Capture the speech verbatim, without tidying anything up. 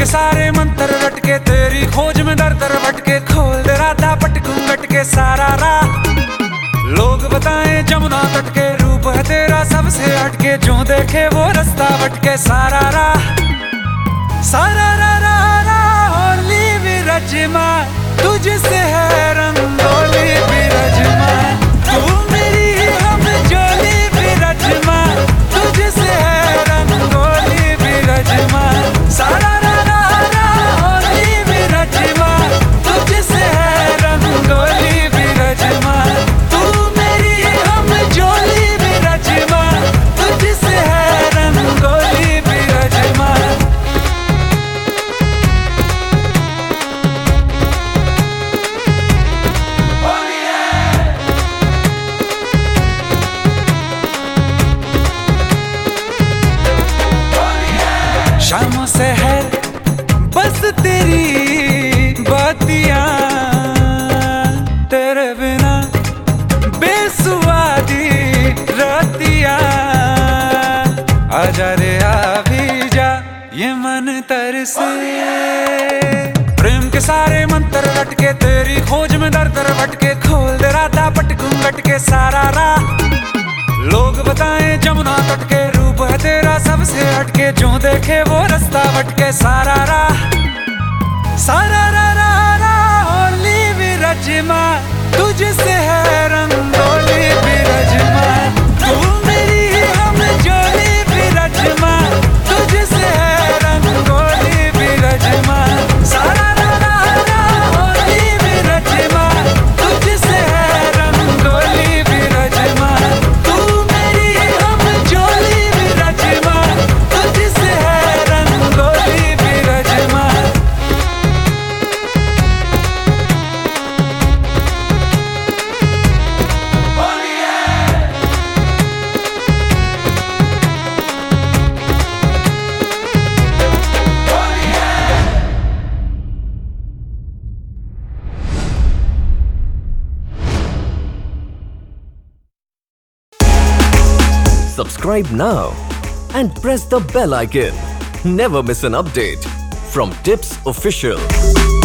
के सारे मंत्र रट के तेरी खोज में दर दर भटके, खोल दे राधा पटकूं गट के सारा राह। लोग बताएं जमुना तट के, रूप है तेरा सबसे हटके, जो देखे वो रास्ता भटके सारा राह। सारा रा रा रा होली विरजमा, तुझसे है रंगोली विरजमा। तू मेरी हम जोली विरजमा, तुझसे है रंगोली विरजमा। सारा रा रा रा होली विरजमा, तुझसे है रंगोली विरजमा। तू मेरी हम जोली विरजमा, तुझसे है रंगोली विरजमा। शामों से है बस तेरी बातियां, तेरे बिना बेसुआदी रातियां। आजा रे आ भी जा, ये मन तरसे। प्रेम के सारे मंत्र रट के तेरी खोज में दर दर भटके, खोल दे राधा पटकूं गट के सारा राह। लोग बताएं जमुना तट के, रूप है तेरा सबसे हटके, जो देखे वो रास्ता भटके सारा राह। सारा रा रा रा होली विरजमा, तुझसे है रंगोली विरजमा। तू मेरी हम जोली विरजमा, तुझसे है रंगोली विरजमा। सारा रा रा रा होली विरजमा, तुझसे है रंगोली विरजमा। तू मेरी हम जोली विरजमा, तुझसे है rangoli विरजमा। Subscribe now and press the bell icon. Never miss an update from Tips Official.